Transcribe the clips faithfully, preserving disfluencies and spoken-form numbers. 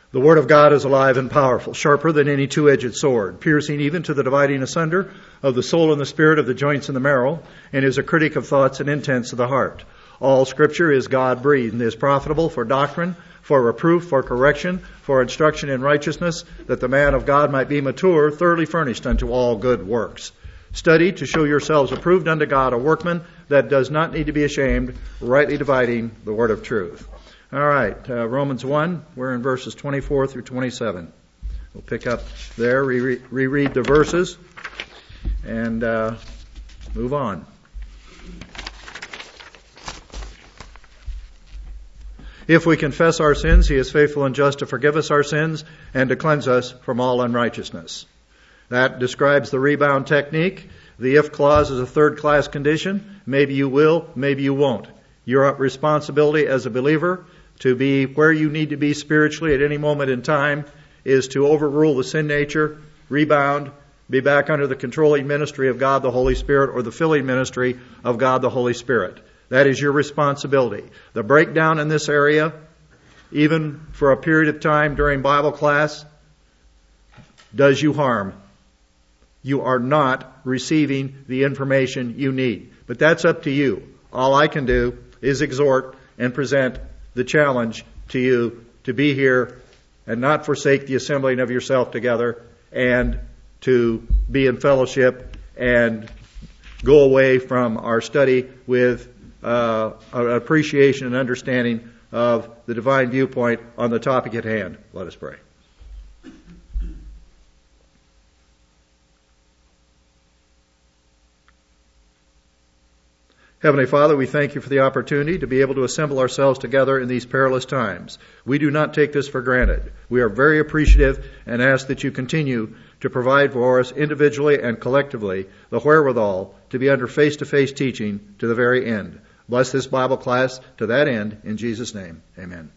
The Word of God is alive and powerful, sharper than any two-edged sword, piercing even to the dividing asunder of the soul and the spirit, of the joints and the marrow, and is a critic of thoughts and intents of the heart. All Scripture is God-breathed and is profitable for doctrine, for reproof, for correction, for instruction in righteousness, that the man of God might be mature, thoroughly furnished unto all good works. Study to show yourselves approved unto God, a workman that does not need to be ashamed, rightly dividing the word of truth. All right, uh, Romans one, we're in verses twenty-four through twenty-seven. We'll pick up there, re- reread the verses, and uh, move on. If we confess our sins, He is faithful and just to forgive us our sins and to cleanse us from all unrighteousness. That describes the rebound technique. The if clause is a third-class condition. Maybe you will, maybe you won't. Your responsibility as a believer to be where you need to be spiritually at any moment in time is to overrule the sin nature, rebound, be back under the controlling ministry of God the Holy Spirit, or the filling ministry of God the Holy Spirit. That is your responsibility. The breakdown in this area, even for a period of time during Bible class, does you harm. You are not receiving the information you need. But that's up to you. All I can do is exhort and present the challenge to you to be here and not forsake the assembling of yourself together, and to be in fellowship and go away from our study with uh, an appreciation and understanding of the divine viewpoint on the topic at hand. Let us pray. Heavenly Father, we thank you for the opportunity to be able to assemble ourselves together in these perilous times. We do not take this for granted. We are very appreciative and ask that you continue to provide for us individually and collectively the wherewithal to be under face-to-face teaching to the very end. Bless this Bible class to that end, in Jesus' name. Amen.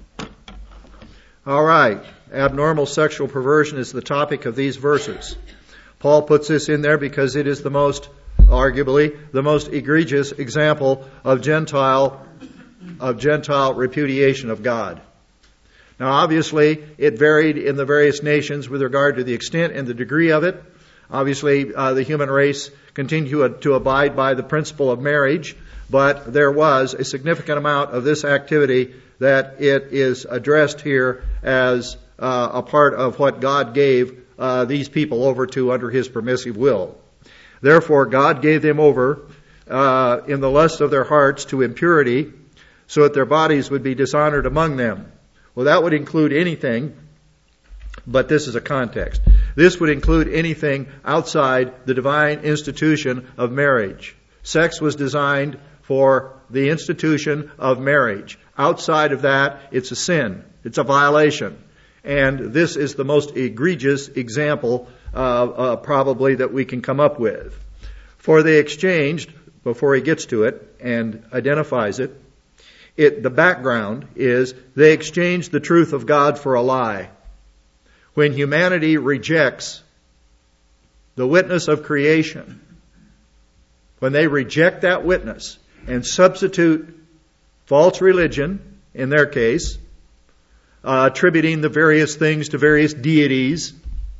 All right. Abnormal sexual perversion is the topic of these verses. Paul puts this in there because it is the most arguably the most egregious example of Gentile of Gentile repudiation of God. Now, obviously, it varied in the various nations with regard to the extent and the degree of it. Obviously, uh, the human race continued to, uh, to abide by the principle of marriage, but there was a significant amount of this activity that it is addressed here as uh, a part of what God gave uh, these people over to under His permissive will. Therefore, God gave them over uh, in the lust of their hearts to impurity, so that their bodies would be dishonored among them. Well, that would include anything, but this is a context. This would include anything outside the divine institution of marriage. Sex was designed for the institution of marriage. Outside of that, it's a sin. It's a violation. And this is the most egregious example uh, uh, probably that we can come up with. For they exchanged, before he gets to it and identifies it, it the background is they exchanged the truth of God for a lie. When humanity rejects the witness of creation, when they reject that witness and substitute false religion, in their case, Uh, attributing the various things to various deities,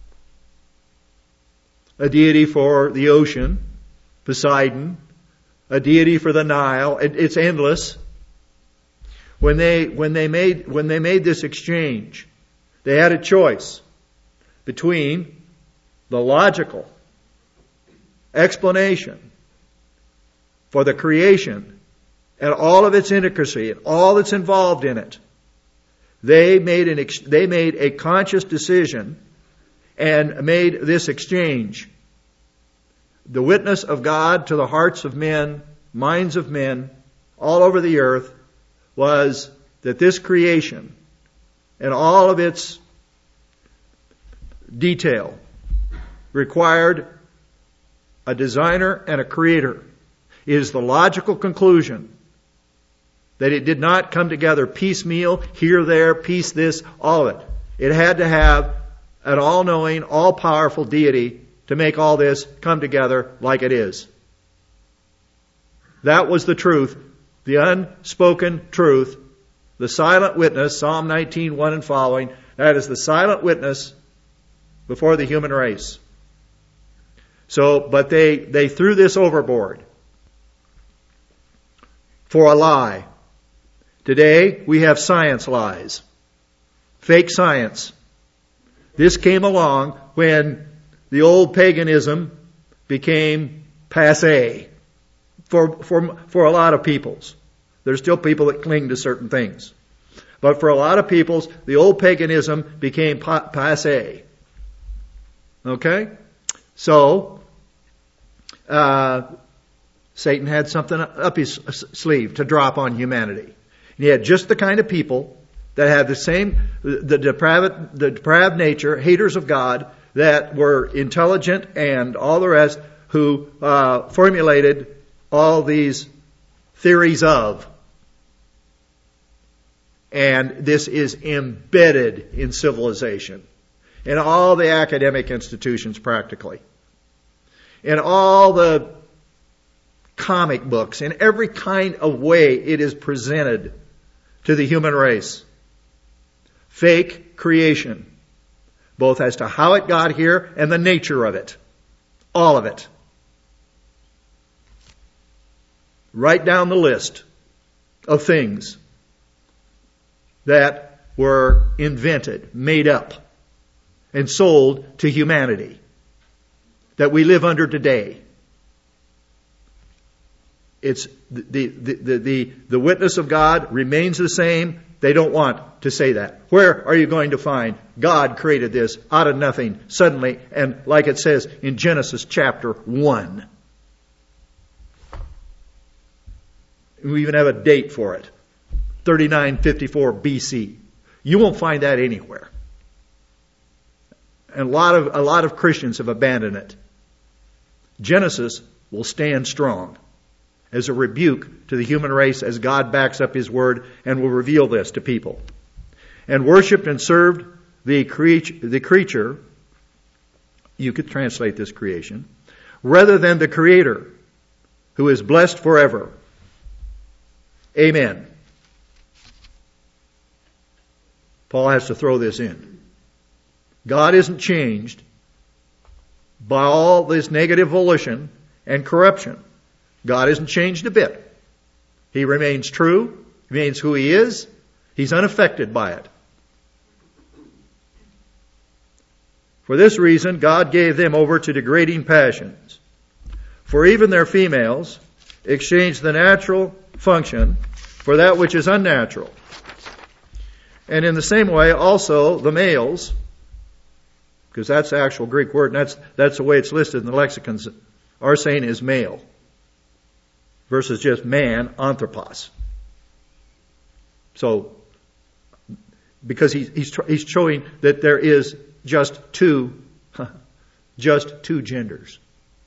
a deity for the ocean, Poseidon, a deity for the Nile. It, it's endless. When they when they made when they made this exchange, they had a choice between the logical explanation for the creation and all of its intricacy and all that's involved in it. They made an ex- they made a conscious decision and made this exchange. The witness of God to the hearts of men, minds of men, all over the earth, was that this creation and all of its detail required a designer and a creator. It is the logical conclusion that it did not come together piecemeal, here, there, piece this, all of it. It had to have an all-knowing, all-powerful deity to make all this come together like it is. That was the truth, the unspoken truth The silent witness, Psalm nineteen, one and following, that is the silent witness before the human race. So, but they, they threw this overboard for a lie. Today, we have science lies. Fake science. This came along when the old paganism became passé for, for, for a lot of peoples. There's still people that cling to certain things. But for a lot of peoples, the old paganism became pa- passé. Okay? So, uh, Satan had something up his sleeve to drop on humanity. And he had just the kind of people that had the same, the depraved, the depraved nature, haters of God, that were intelligent and all the rest, who uh, formulated all these theories of. And this is embedded in civilization, in all the academic institutions practically, in all the comic books, in every kind of way it is presented to the human race. Fake creation, both as to how it got here and the nature of it. All of it. Right down the list of things that were invented, made up, and sold to humanity that we live under today. It's the, the, the, the, the witness of God remains the same. They don't want to say that. Where are you going to find God created this out of nothing suddenly, and like it says in Genesis chapter one? We even have a date for it. thirty-nine fifty-four B C. You won't find that anywhere. And a lot of, a lot of Christians have abandoned it. Genesis will stand strong as a rebuke to the human race as God backs up His Word and will reveal this to people. And worshipped and served the creature, the creature, you could translate this creation, rather than the Creator, who is blessed forever. Amen. Paul has to throw this in. God isn't changed by all this negative volition and corruption. God isn't changed a bit. He remains true. He remains who He is. He's unaffected by it. For this reason, God gave them over to degrading passions. For even their females exchanged the natural function for that which is unnatural. And in the same way, also the males, because that's the actual Greek word, and that's, that's the way it's listed in the lexicons, are saying is male versus just man, anthropos. So, because he, he's he's showing that there is just two, just two genders.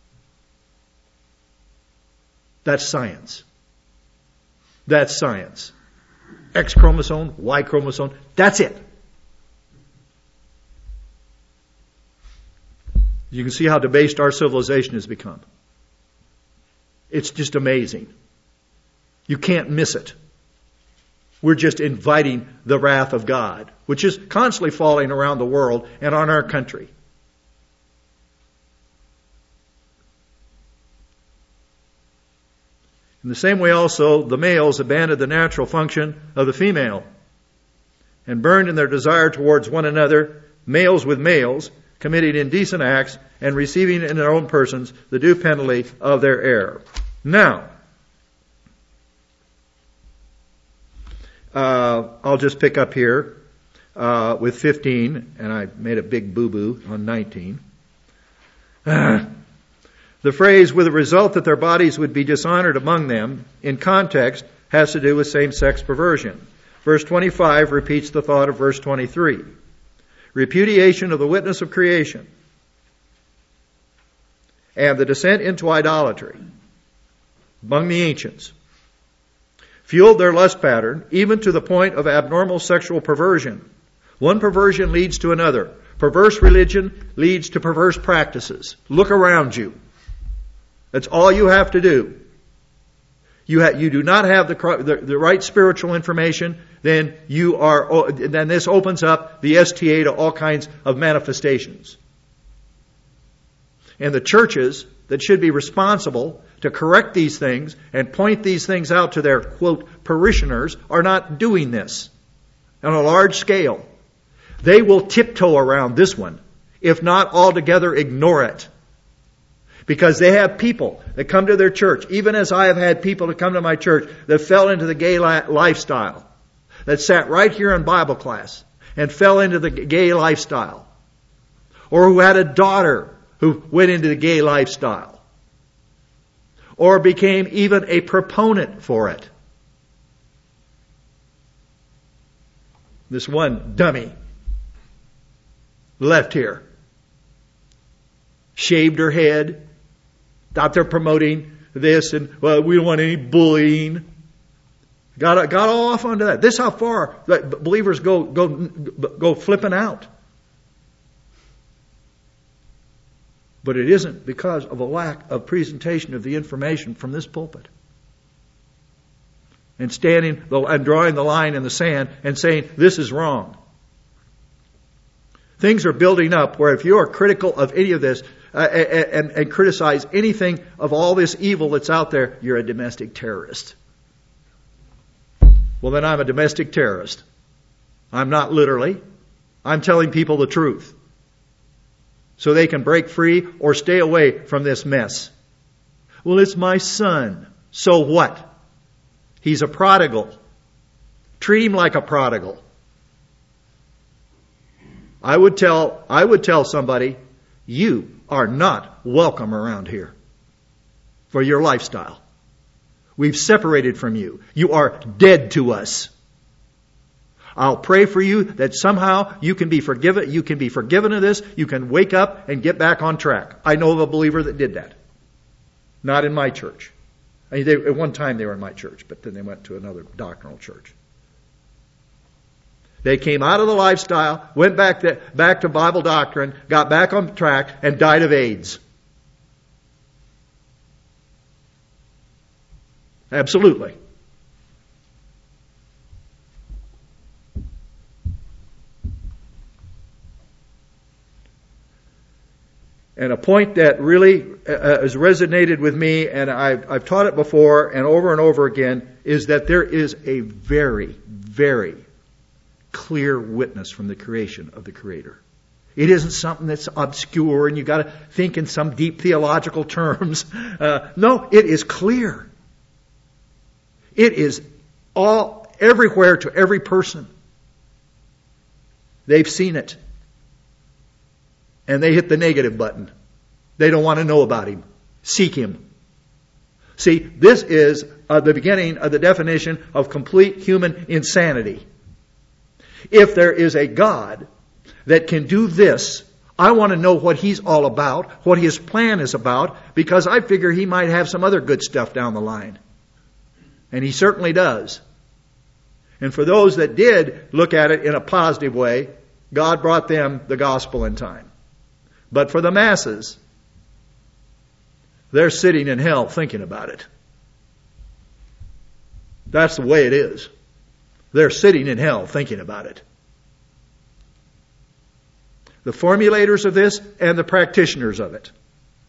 That's science. That's science. X chromosome, Y chromosome, that's it. You can see how debased our civilization has become. It's just amazing. You can't miss it. We're just inviting the wrath of God, which is constantly falling around the world and on our country. In the same way also, the males abandoned the natural function of the female and burned in their desire towards one another, males with males, committing indecent acts and receiving in their own persons the due penalty of their error. Now, uh, I'll just pick up here uh, with fifteen, and I made a big boo-boo on nineteen. Uh, The phrase, with the result that their bodies would be dishonored among them, in context, has to do with same-sex perversion. Verse twenty-five repeats the thought of verse twenty-three. Repudiation of the witness of creation and the descent into idolatry among the ancients fueled their lust pattern even to the point of abnormal sexual perversion. One perversion leads to another. Perverse religion leads to perverse practices. Look around you. That's all you have to do. you ha- you do not have the, the the right spiritual information, then you are then this opens up the S T A to all kinds of manifestations. And the churches that should be responsible to correct these things and point these things out to their, quote, parishioners are not doing this on a large scale. They will tiptoe around this one, if not altogether ignore it. Because they have people that come to their church, even as I have had people that come to my church that fell into the gay lifestyle, that sat right here in Bible class and fell into the gay lifestyle, or who had a daughter who went into the gay lifestyle, or became even a proponent for it. This one dummy left here, shaved her head, out there promoting this, and well, we don't want any bullying. Got got all off onto that. This is how far believers go go go flipping out. But it isn't because of a lack of presentation of the information from this pulpit. And standing and drawing the line in the sand and saying, this is wrong. Things are building up where if you are critical of any of this uh, and, and criticize anything of all this evil that's out there, you're a domestic terrorist. Well, then I'm a domestic terrorist. I'm not literally. I'm telling people the truth, so they can break free or stay away from this mess. Well, it's my son. So what? He's a prodigal. Treat him like a prodigal. I would tell, I would tell somebody, you are not welcome around here for your lifestyle. We've separated from you. You are dead to us. I'll pray for you that somehow you can be forgiven. You can be forgiven of this. You can wake up and get back on track. I know of a believer that did that. Not in my church. I mean, they, at one time they were in my church, but then they went to another doctrinal church. They came out of the lifestyle, went back to, back to Bible doctrine, got back on track, and died of AIDS. Absolutely. And a point that really uh, has resonated with me, and I've, I've taught it before and over and over again, is that there is a very, very clear witness from the creation of the Creator. It isn't something that's obscure and you got to think in some deep theological terms. Uh, no, it is clear. It is all everywhere to every person. They've seen it. And they hit the negative button. They don't want to know about Him. Seek Him. See, this is uh, the beginning of the definition of complete human insanity. If there is a God that can do this, I want to know what He's all about, what His plan is about, because I figure He might have some other good stuff down the line. And He certainly does. And for those that did look at it in a positive way, God brought them the gospel in time. But for the masses, they're sitting in hell thinking about it. That's the way it is. They're sitting in hell thinking about it. The formulators of this and the practitioners of it.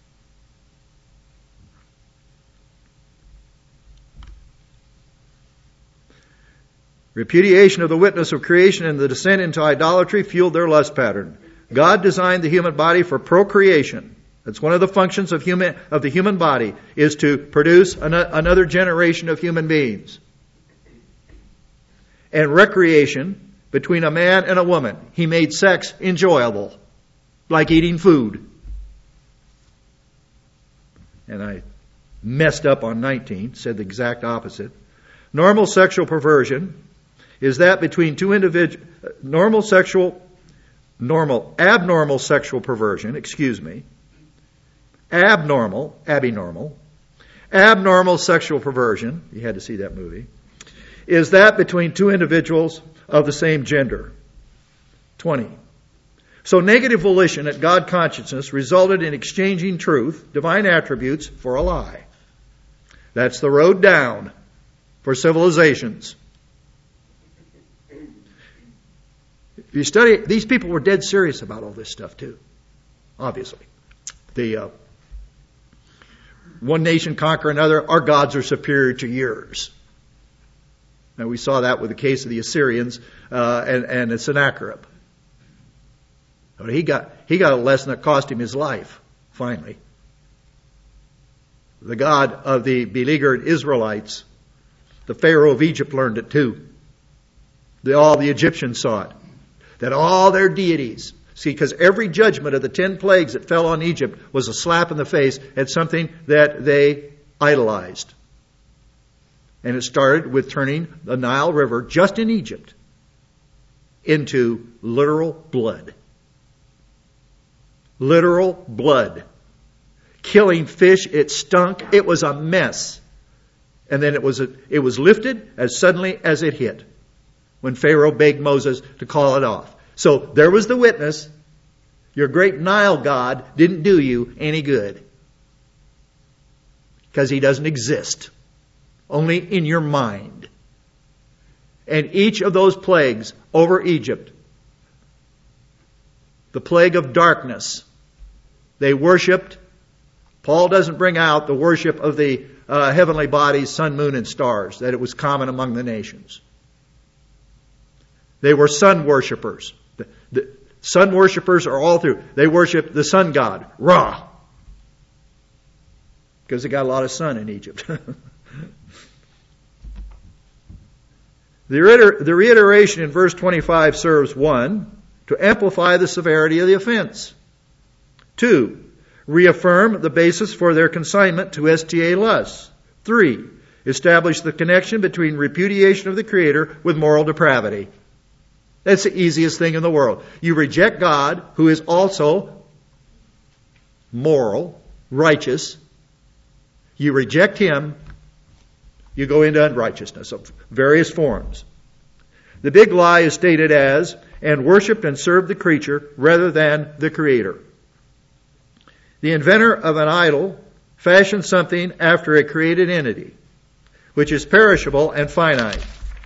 Repudiation of the witness of creation and the descent into idolatry fueled their lust pattern. God designed the human body for procreation. That's one of the functions of human of the human body, is to produce an, another generation of human beings. And recreation between a man and a woman. He made sex enjoyable, like eating food. And I messed up on nineteen, said the exact opposite. Normal sexual perversion is that between two individuals, normal sexual Normal, abnormal sexual perversion, excuse me, abnormal, abnormal, abnormal sexual perversion, you had to see that movie, is that between two individuals of the same gender. twenty. So negative volition at God consciousness resulted in exchanging truth, divine attributes, for a lie. That's the road down for civilizations. If you study, these people were dead serious about all this stuff too, obviously. The uh, one nation conquer another, our gods are superior to yours. And we saw that with the case of the Assyrians uh, and, and Sennacherib. But he got, he got a lesson that cost him his life, finally. The God of the beleaguered Israelites, the Pharaoh of Egypt learned it too. The, all the Egyptians saw it. That all their deities, see, because every judgment of the ten plagues that fell on Egypt was a slap in the face at something that they idolized. And it started with turning the Nile River, just in Egypt, into literal blood. Literal blood. Killing fish, it stunk. It was a mess. And then it was, a, it was lifted as suddenly as it hit, when Pharaoh begged Moses to call it off. So there was the witness. Your great Nile God didn't do you any good. Because he doesn't exist. Only in your mind. And each of those plagues over Egypt, the plague of darkness, they worshipped. Paul doesn't bring out the worship of the uh, heavenly bodies, sun, moon, and stars, that it was common among the nations. They were sun worshippers. The, the sun worshippers are all through. They worship the sun god, Ra. Because they got a lot of sun in Egypt. the, reiter- the reiteration in verse twenty-five serves, one, to amplify the severity of the offense. Two, reaffirm the basis for their consignment to S T A lusts. Three, establish the connection between repudiation of the Creator with moral depravity. That's the easiest thing in the world. You reject God, who is also moral, righteous. You reject Him, you go into unrighteousness of various forms. The big lie is stated as, and worshiped and served the creature rather than the Creator. The inventor of an idol fashioned something after a created entity, which is perishable and finite.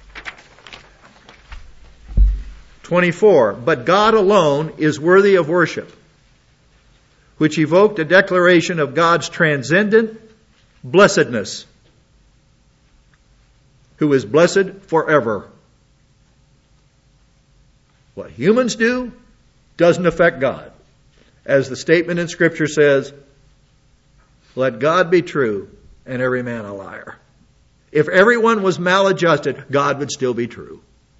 twenty-four. But God alone is worthy of worship, which evoked a declaration of God's transcendent blessedness, who is blessed forever. What humans do doesn't affect God. As the statement in Scripture says, let God be true and every man a liar. If everyone was maladjusted, God would still be true.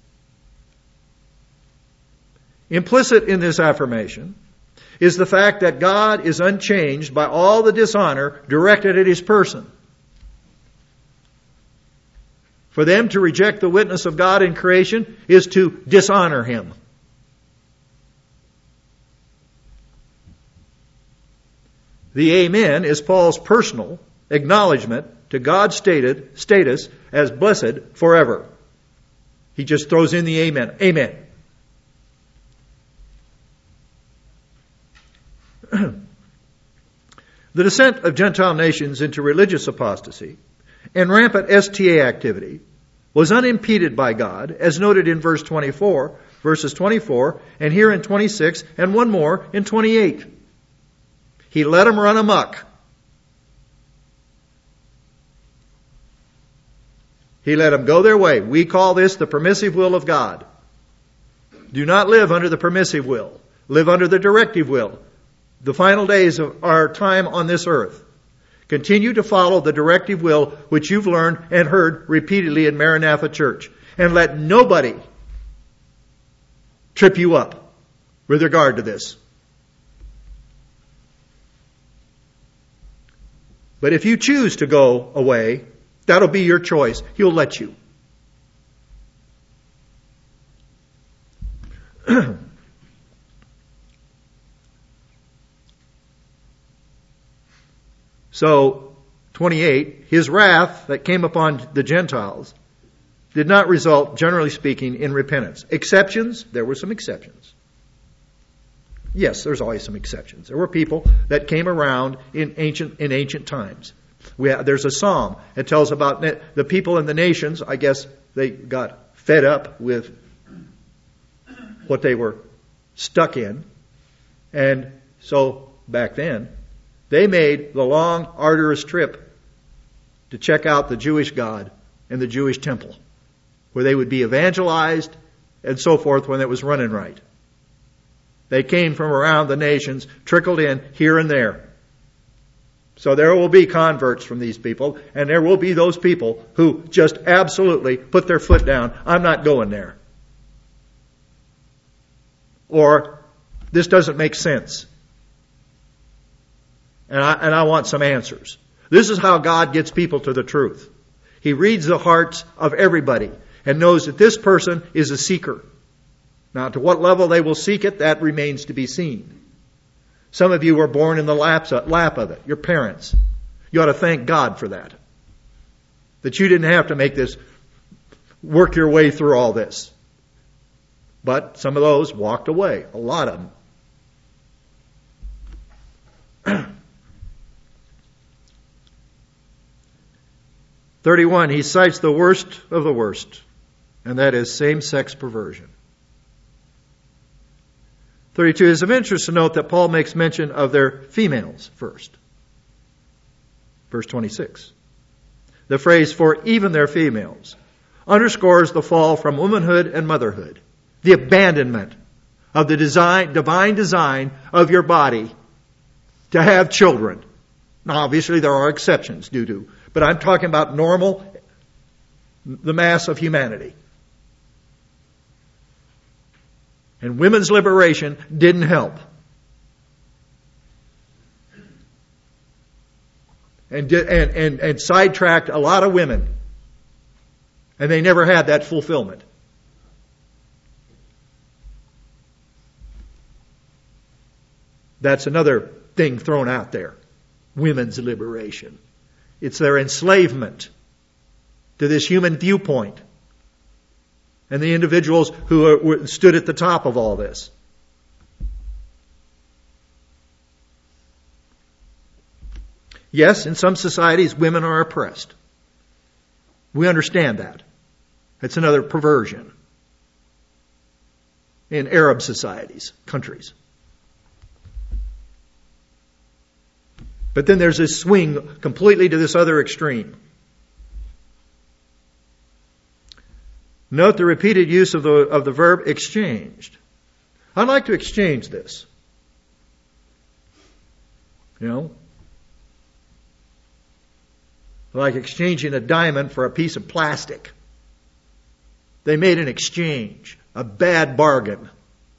Implicit in this affirmation is the fact that God is unchanged by all the dishonor directed at His person. For them to reject the witness of God in creation is to dishonor Him. The Amen is Paul's personal acknowledgement to God's stated status as blessed forever. He just throws in the Amen. Amen. The descent of Gentile nations into religious apostasy and rampant S T A activity was unimpeded by God, as noted in verse twenty-four, verses twenty-four, and here in twenty-six, and one more in twenty-eight. He let them run amok. He let them go their way. We call this the permissive will of God. Do not live under the permissive will. Live under the directive will. The final days of our time on this earth. Continue to follow the directive will which you've learned and heard repeatedly in Maranatha Church. And let nobody trip you up with regard to this. But if you choose to go away, that'll be your choice. He'll let you. So, twenty-eight, His wrath that came upon the Gentiles did not result, generally speaking, in repentance. Exceptions, there were some exceptions. Yes, there's always some exceptions. There were people that came around in ancient in ancient times. We have, there's a psalm. It tells about the people in the nations. I guess they got fed up with what they were stuck in. And so back then, they made the long, arduous trip to check out the Jewish God and the Jewish temple, where they would be evangelized and so forth when it was running right. They came from around the nations, trickled in here and there. So there will be converts from these people, and there will be those people who just absolutely put their foot down. I'm not going there. Or, this doesn't make sense. And I, and I want some answers. This is how God gets people to the truth. He reads the hearts of everybody and knows that this person is a seeker. Now, to what level they will seek it, that remains to be seen. Some of you were born in the lap of it, your parents. You ought to thank God for that. That you didn't have to make this, work your way through all this. But some of those walked away, a lot of them. thirty-one, he cites the worst of the worst, and that is same-sex perversion. thirty-two, it's of interest to note that Paul makes mention of their females first. Verse twenty-six. The phrase, for even their females, underscores the fall from womanhood and motherhood, the abandonment of the design, divine design of your body to have children. Now, obviously, there are exceptions due to, but I'm talking about normal, the mass of humanity. And women's liberation didn't help. And, and, and, and sidetracked a lot of women. And they never had that fulfillment. That's another thing thrown out there. Women's liberation. It's their enslavement to this human viewpoint. And the individuals who are, stood at the top of all this. Yes, in some societies, women are oppressed. We understand that. It's another perversion. In Arab societies, countries. But then there's this swing completely to this other extreme. Note the repeated use of the, of the verb exchanged. I'd like to exchange this. You know? Like exchanging a diamond for a piece of plastic. They made an exchange. A bad bargain.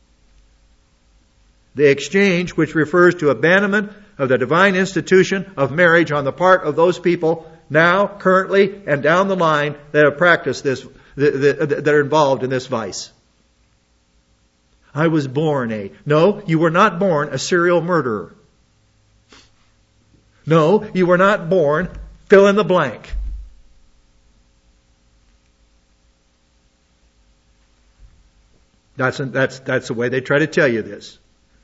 The exchange, which refers to abandonment of the divine institution of marriage on the part of those people now, currently, and down the line that have practiced this, that are involved in this vice. I was born a... No, you were not born a serial murderer. No, you were not born fill in the blank. That's, that's, that's the way they try to tell you this.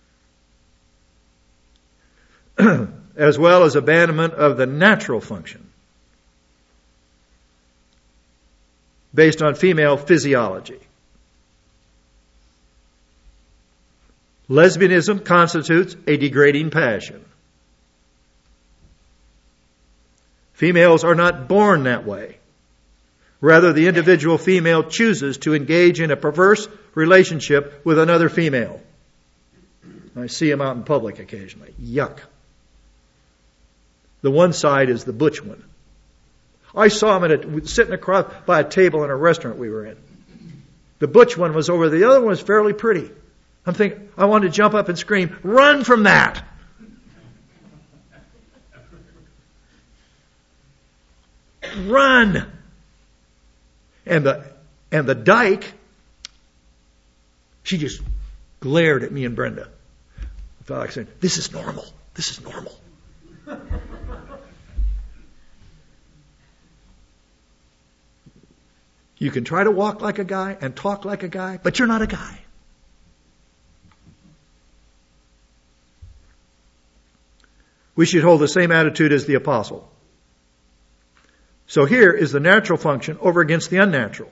As well as abandonment of the natural function based on female physiology. Lesbianism constitutes a degrading passion. Females are not born that way. Rather, the individual female chooses to engage in a perverse relationship with another female. I see them out in public occasionally. Yuck. The one side is the butch one. I saw him at a, sitting across by a table in a restaurant we were in. The butch one was over. The other one was fairly pretty. I'm thinking, I wanted to jump up and scream, run from that! Run! And the, and the dyke, she just glared at me and Brenda. I felt like saying, this is normal. This is normal. You can try to walk like a guy and talk like a guy, but you're not a guy. We should hold the same attitude as the apostle. So here is the natural function over against the unnatural.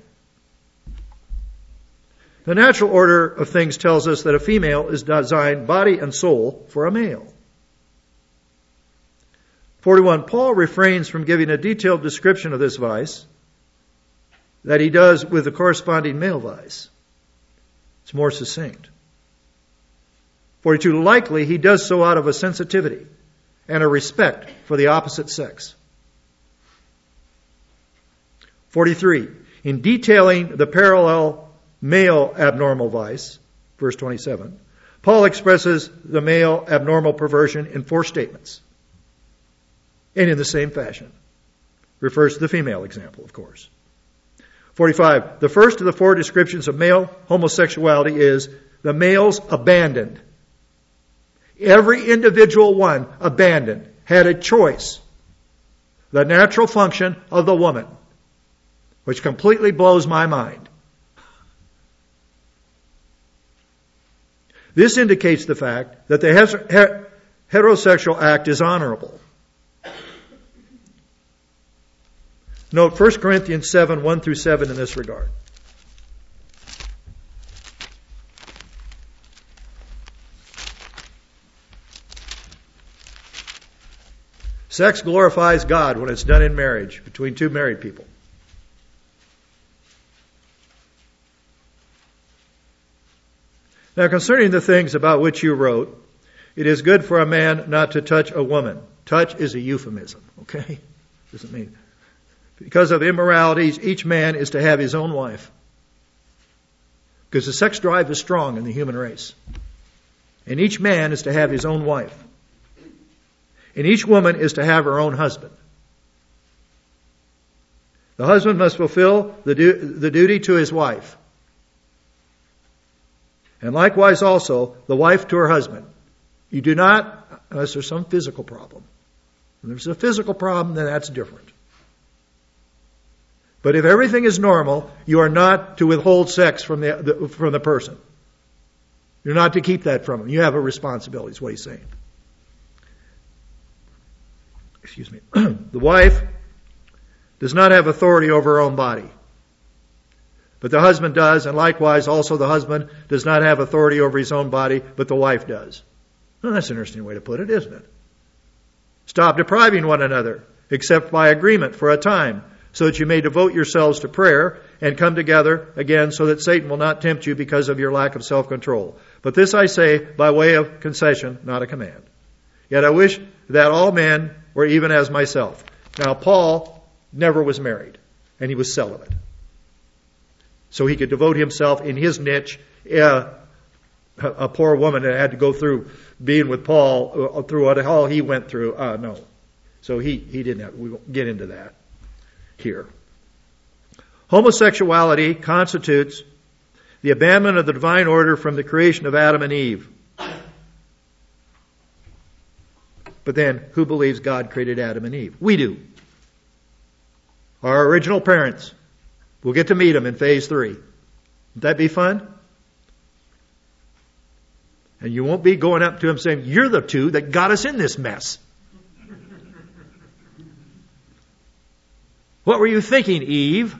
The natural order of things tells us that a female is designed body and soul for a male. forty-one. Paul refrains from giving a detailed description of this vice that he does with the corresponding male vice. It's more succinct. forty-two. Likely he does so out of a sensitivity and a respect for the opposite sex. forty-three. In detailing the parallel male abnormal vice, verse twenty-seven, Paul expresses the male abnormal perversion in four statements. And in the same fashion. Refers to the female example, of course. forty-five. The first of the four descriptions of male homosexuality is the males abandoned. Every individual one abandoned had a choice. The natural function of the woman, which completely blows my mind. This indicates the fact that the heterosexual act is honorable. Note First Corinthians seven, one through seven in this regard. Sex glorifies God when it's done in marriage between two married people. Now, concerning the things about which you wrote, it is good for a man not to touch a woman. Touch is a euphemism, okay? Doesn't mean. Because of immoralities, each man is to have his own wife. Because the sex drive is strong in the human race. And each man is to have his own wife. And each woman is to have her own husband. The husband must fulfill the, du- the duty to his wife. And likewise also, the wife to her husband. You do not, unless there's some physical problem. If there's a physical problem, then that's different. But if everything is normal, you are not to withhold sex from the, the from the person. You're not to keep that from him. You have a responsibility, is what he's saying. Excuse me. The wife does not have authority over her own body. But the husband does, and likewise also the husband does not have authority over his own body, but the wife does. Well, that's an interesting way to put it, isn't it? Stop depriving one another, except by agreement for a time, so that you may devote yourselves to prayer and come together again so that Satan will not tempt you because of your lack of self-control. But this I say by way of concession, not a command. Yet I wish that all men were even as myself. Now, Paul never was married, and he was celibate. So he could devote himself in his niche. Uh, a poor woman that had to go through being with Paul uh, through what all he went through. Uh, no. So he, he didn't have, we won't get into that here. Homosexuality constitutes the abandonment of the divine order from the creation of Adam and Eve. But then, who believes God created Adam and Eve? We do. Our original parents. We'll get to meet them in phase three. Would that be fun? And you won't be going up to them saying, you're the two that got us in this mess. What were you thinking, Eve?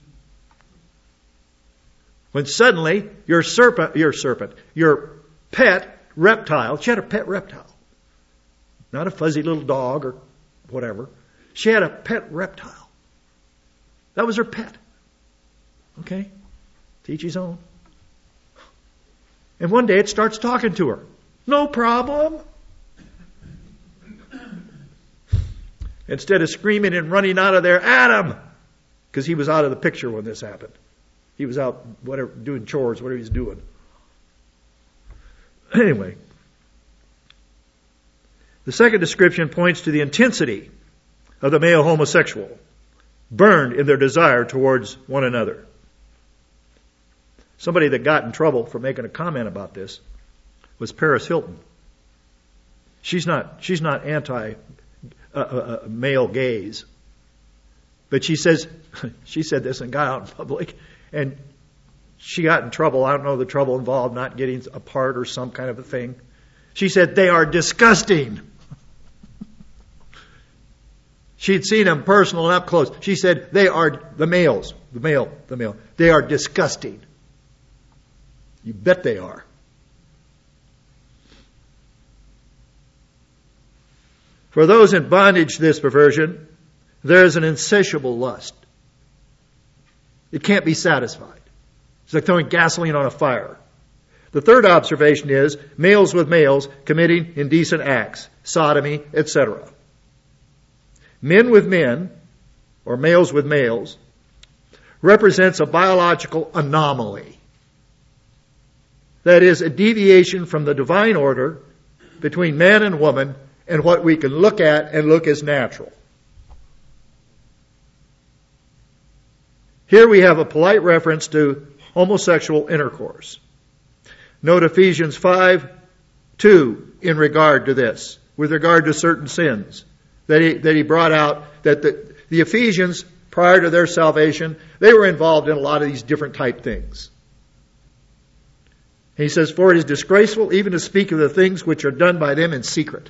When suddenly your serpent, your serpent, your pet reptile, she had a pet reptile. Not a fuzzy little dog or whatever. She had a pet reptile. That was her pet. Okay? To each his own. And one day it starts talking to her. No problem. Instead of screaming and running out of there, Adam! Because he was out of the picture when this happened. He was out whatever doing chores, whatever he's doing. Anyway. The second description points to the intensity of the male homosexual, burned in their desire towards one another. Somebody that got in trouble for making a comment about this was Paris Hilton. She's not, she's not anti uh, uh, male gays. But she says, she said this and got out in public, and she got in trouble. I don't know the trouble involved, not getting apart or some kind of a thing. She said, they are disgusting. She'd seen them personal and up close. She said, they are the males, the male, the male. They are disgusting. You bet they are. For those in bondage to this perversion, there is an insatiable lust. It can't be satisfied. It's like throwing gasoline on a fire. The third observation is males with males committing indecent acts, sodomy, et cetera. Men with men, or males with males, represents a biological anomaly. That is, a deviation from the divine order between man and woman and what we can look at and look as natural. Here we have a polite reference to homosexual intercourse. Note Ephesians five two in regard to this, with regard to certain sins that he, that he brought out, that the, the Ephesians, prior to their salvation, they were involved in a lot of these different type things. He says, for it is disgraceful even to speak of the things which are done by them in secret.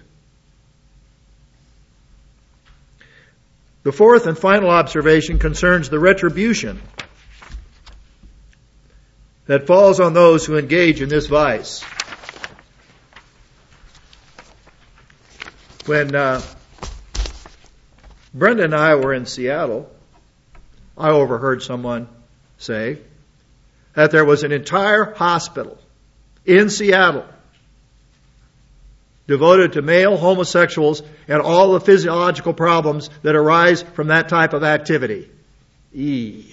The fourth and final observation concerns the retribution that falls on those who engage in this vice. When uh, Brenda and I were in Seattle, I overheard someone say that there was an entire hospital in Seattle devoted to male homosexuals and all the physiological problems that arise from that type of activity. E.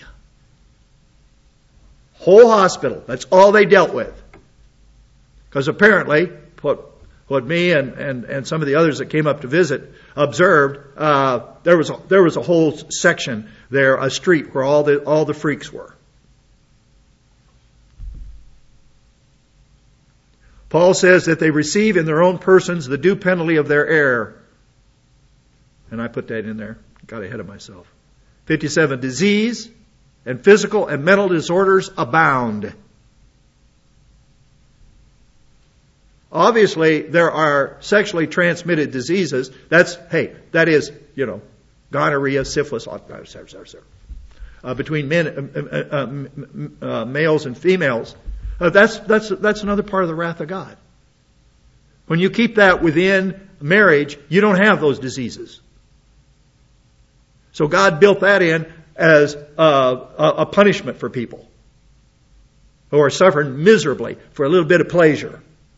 Whole hospital. That's all they dealt with. Because apparently, what, what me and, and, and some of the others that came up to visit observed, uh, there was a, there was a whole section there, a street where all the all the freaks were. Paul says that they receive in their own persons the due penalty of their error. And I put that in there. Got ahead of myself. fifty-seven, disease and physical and mental disorders abound. Obviously, there are sexually transmitted diseases. That's, hey, that is, you know, gonorrhea, syphilis, uh, between men, uh, uh, uh, males and females. Uh, that's, that's, that's another part of the wrath of God. When you keep that within marriage, you don't have those diseases. So God built that in as uh, a, a punishment for people who are suffering miserably for a little bit of pleasure.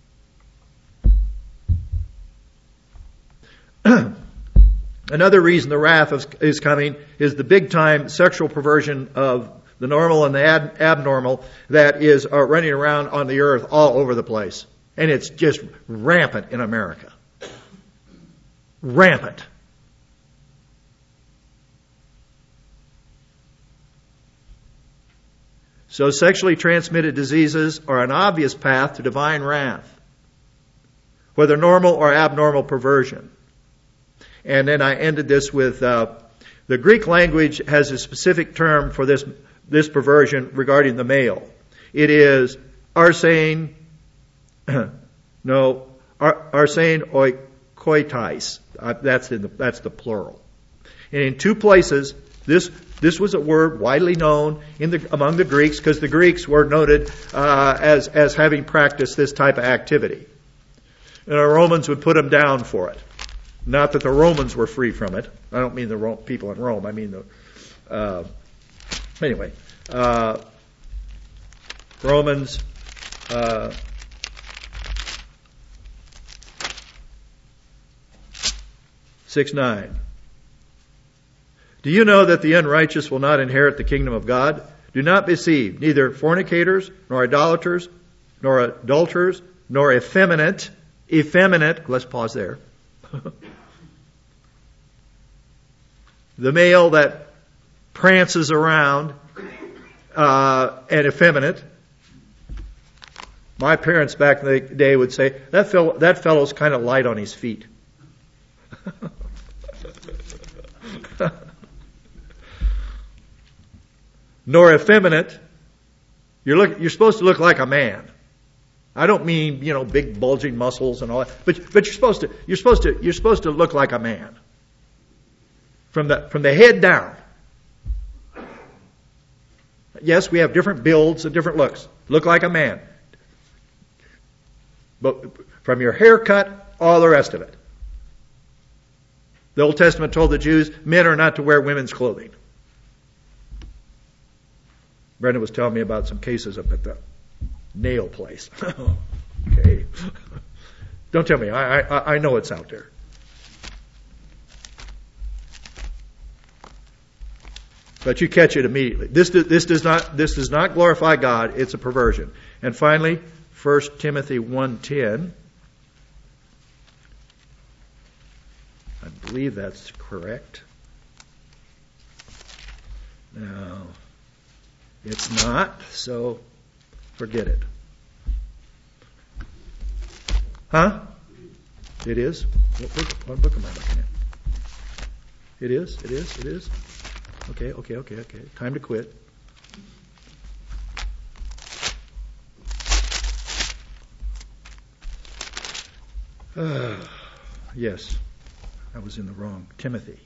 Another reason the wrath is, is coming is the big time sexual perversion of the normal and the ab- abnormal that is uh, running around on the earth all over the place. And it's just rampant in America. Rampant. So sexually transmitted diseases are an obvious path to divine wrath, whether normal or abnormal perversion. And then I ended this with uh, the Greek language has a specific term for this this perversion regarding the male. It is arsein, no, ar, arsein oikoitais. Uh, that's in the that's the plural. And in two places, this this was a word widely known in the among the Greeks because the Greeks were noted uh, as as having practiced this type of activity. And the Romans would put them down for it. Not that the Romans were free from it. I don't mean the Ro- people in Rome. I mean the. Uh, anyway, uh, Romans. Uh, six nine. Do you know that the unrighteous will not inherit the kingdom of God? Do not deceive, neither fornicators, nor idolaters, nor adulterers, nor effeminate. Effeminate. Let's pause there. The male that prances around uh, and effeminate. My parents back in the day would say, that fellow, that fellow's kind of light on his feet. Nor effeminate. You're, look, you're supposed to look like a man. I don't mean, you know, big bulging muscles and all that, but but you're supposed to you're supposed to you're supposed to look like a man. From the, from the head down. Yes, we have different builds and different looks. Look like a man. But from your haircut, all the rest of it. The Old Testament told the Jews, men are not to wear women's clothing. Brenda was telling me about some cases up at the nail place. Okay. Don't tell me. I, I, I know it's out there. But you catch it immediately. This, this, does not, this does not glorify God. It's a perversion. And finally, First Timothy one ten. I believe that's correct. No, it's not, so forget it. Huh? It is? What book, what book am I looking at? It is? It is? It is? Okay, okay, okay, okay. Time to quit. Uh, yes, I was in the wrong. Timothy.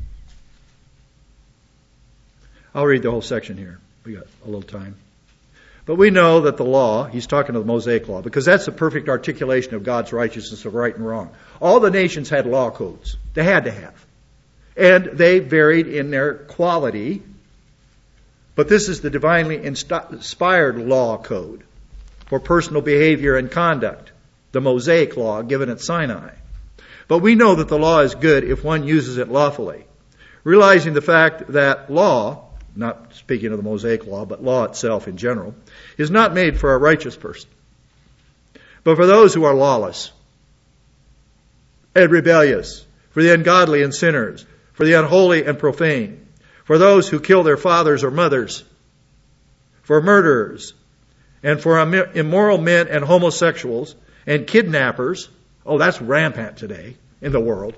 I'll read the whole section here. We got a little time. But we know that the law, he's talking to the Mosaic law, because that's the perfect articulation of God's righteousness of right and wrong. All the nations had law codes. They had to have. And they varied in their quality. But this is the divinely inspired law code for personal behavior and conduct, the Mosaic law given at Sinai. But we know that the law is good if one uses it lawfully, realizing the fact that law, not speaking of the Mosaic law, but law itself in general, is not made for a righteous person, but for those who are lawless and rebellious, for the ungodly and sinners, for the unholy and profane, for those who kill their fathers or mothers, for murderers, and for immoral men and homosexuals, and kidnappers. Oh, that's rampant today in the world.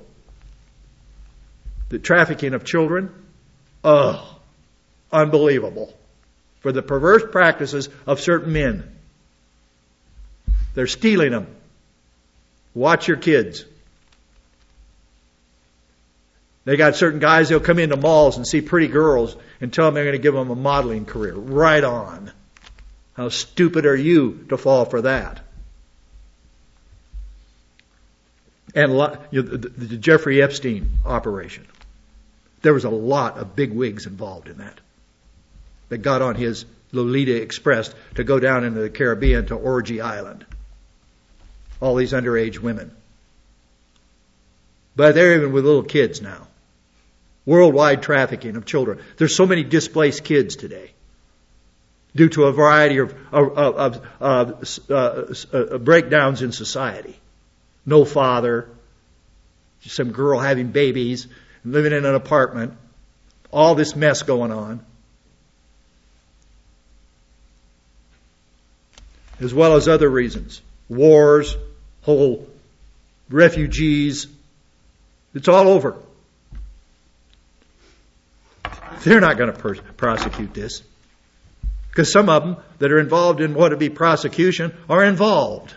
The trafficking of children. Oh, unbelievable. For the perverse practices of certain men. They're stealing them. Watch your kids. They got certain guys, they'll come into malls and see pretty girls and tell them they're going to give them a modeling career. Right on. How stupid are you to fall for that? And you know, the, the Jeffrey Epstein operation. There was a lot of big wigs involved in that. That got on his Lolita Express to go down into the Caribbean to Orgy Island. All these underage women. But they're even with little kids now. Worldwide trafficking of children. There's so many displaced kids today. Due to a variety of, of, of, of uh, uh, breakdowns in society. No father. Some girl having babies. Living in an apartment. All this mess going on. As well as other reasons. Wars. Whole refugees. It's all over. They're not going to pers- prosecute this. Because some of them that are involved in what would be prosecution are involved.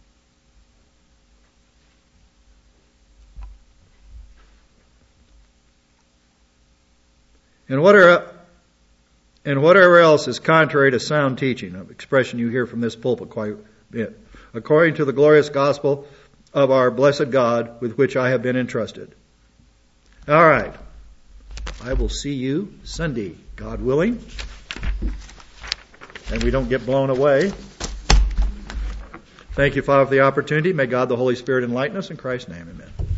And what are, and whatever else is contrary to sound teaching, an expression you hear from this pulpit quite a bit, according to the glorious gospel of our blessed God with which I have been entrusted. All right. I will see you Sunday, God willing. And we don't get blown away. Thank you, Father, for the opportunity. May God the Holy Spirit enlighten us. In Christ's name, amen.